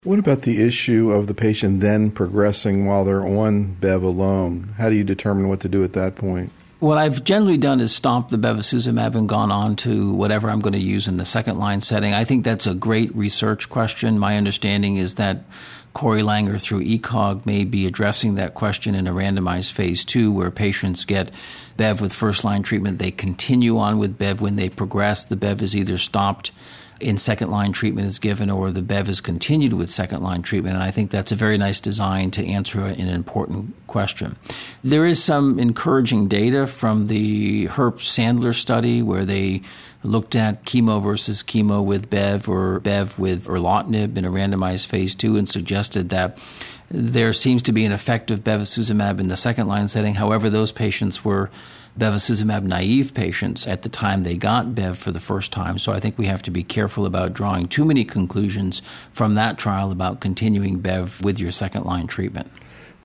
What about the issue of the patient then progressing while they're on Bev alone? How do you determine what to do at that point? What I've generally done is stopped the bevacizumab and gone on to whatever I'm going to use in the second-line setting. I think that's a great research question. My understanding is that Corey Langer through ECOG may be addressing that question in a randomized phase 2 where patients get Bev with first-line treatment. They continue on with Bev. When they progress, the Bev is either stopped in second-line treatment is given or the Bev is continued with second-line treatment. And I think that's a very nice design to answer an important question. There is some encouraging data from the Herb Sandler study where they looked at chemo versus chemo with Bev or Bev with erlotinib in a randomized phase 2 and suggested that there seems to be an effect of bevacizumab in the second-line setting. However, those patients were bevacizumab naive patients at the time they got Bev for the first time. So I think we have to be careful about drawing too many conclusions from that trial about continuing Bev with your second-line treatment.